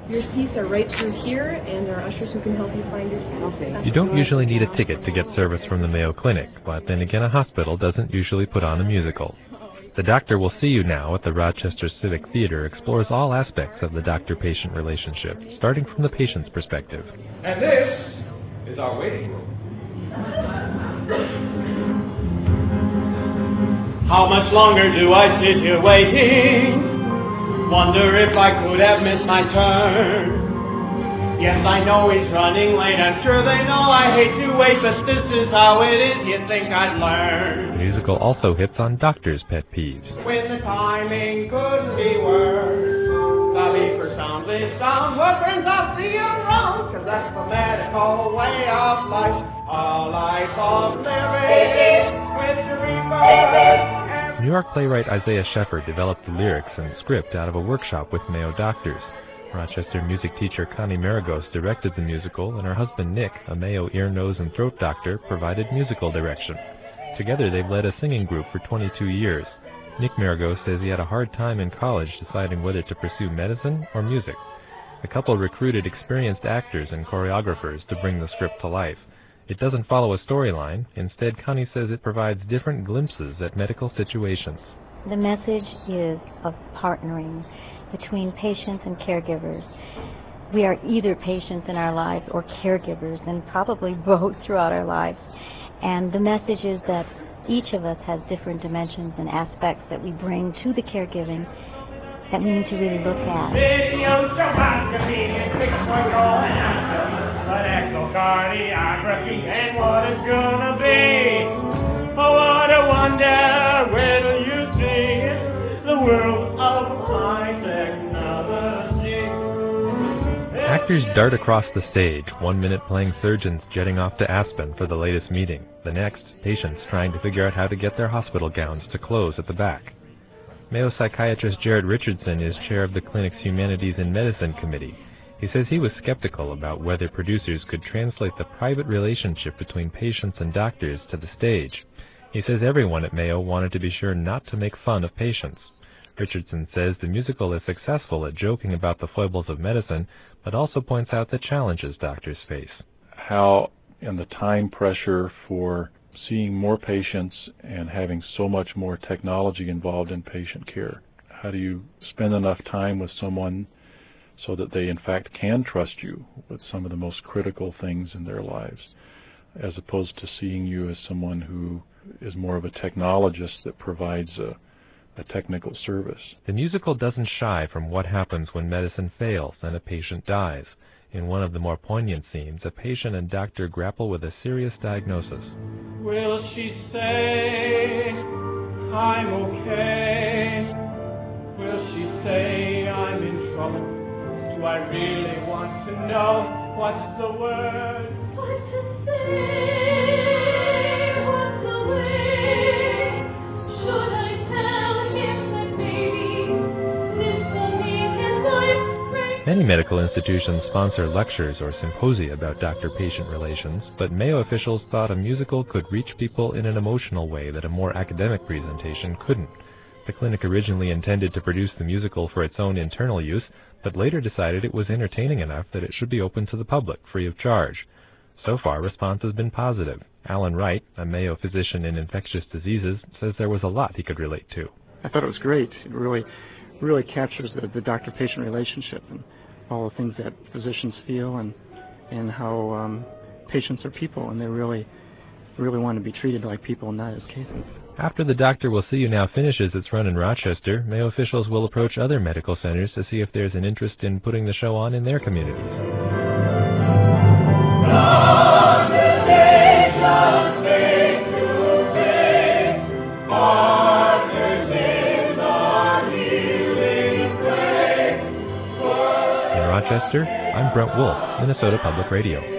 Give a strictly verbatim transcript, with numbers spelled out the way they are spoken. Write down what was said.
Your seats are right through here, and there are ushers who can help you find your seats. Okay. You don't usually need a ticket to get service from the Mayo Clinic, but then again a hospital doesn't usually put on a musical. The Doctor Will See You Now at the Rochester Civic Theater explores all aspects of the doctor-patient relationship, starting from the patient's perspective. And this is our waiting room. How much longer do I sit here waiting? Wonder if I could have missed my turn. Yes, I know he's running late. I'm sure they know I hate to wait, but this is how it is. You'd think I'd learn. The musical also hits on doctors' pet peeves. When the timing couldn't be worse. Sorry for sound this sound. What turns out to you wrong? Cause that's the medical way of life. A life of living with the reverse. New York playwright Isaiah Sheffer developed the lyrics and script out of a workshop with Mayo doctors. Rochester music teacher Connie Maragos directed the musical, and her husband Nick, a Mayo ear, nose, and throat doctor, provided musical direction. Together they've led a singing group for twenty-two years. Nick Maragos says he had a hard time in college deciding whether to pursue medicine or music. The couple recruited experienced actors and choreographers to bring the script to life. It doesn't follow a storyline. Instead, Connie says it provides different glimpses at medical situations. The message is of partnering between patients and caregivers. We are either patients in our lives or caregivers, and probably both throughout our lives. And the message is that each of us has different dimensions and aspects that we bring to the caregiving that we need to really look at. But echocardiography and what it's gonna be. Oh, what a wonder, when'll you see it? The world of high technology. Actors dart across the stage, one minute playing surgeons jetting off to Aspen for the latest meeting. The next, patients trying to figure out how to get their hospital gowns to close at the back. Mayo psychiatrist Jared Richardson is chair of the clinic's Humanities and Medicine Committee. He says he was skeptical about whether producers could translate the private relationship between patients and doctors to the stage. He says everyone at Mayo wanted to be sure not to make fun of patients. Richardson says the musical is successful at joking about the foibles of medicine, but also points out the challenges doctors face. How, in the time pressure for seeing more patients and having so much more technology involved in patient care, how do you spend enough time with someone so that they in fact can trust you with some of the most critical things in their lives, as opposed to seeing you as someone who is more of a technologist that provides a, a technical service. The musical doesn't shy from what happens when medicine fails and a patient dies. In one of the more poignant scenes, a patient and doctor grapple with a serious diagnosis. Will she say I'm okay? Will she say I'm in trouble? Do I really want to know what's the word? What to say? What's the way? Should I tell him that maybe this will mean his life break? Many medical institutions sponsor lectures or symposia about doctor-patient relations, but Mayo officials thought a musical could reach people in an emotional way that a more academic presentation couldn't. The clinic originally intended to produce the musical for its own internal use, but later decided it was entertaining enough that it should be open to the public, free of charge. So far, response has been positive. Alan Wright, a Mayo physician in infectious diseases, says there was a lot he could relate to. I thought it was great. It really, really captures the, the doctor-patient relationship and all the things that physicians feel, and and how um, patients are people, and they really, really want to be treated like people, not as cases. After The Doctor Will See You Now finishes its run in Rochester, Mayo officials will approach other medical centers to see if there's an interest in putting the show on in their communities. In Rochester, I'm Brent Wolf, Minnesota Public Radio.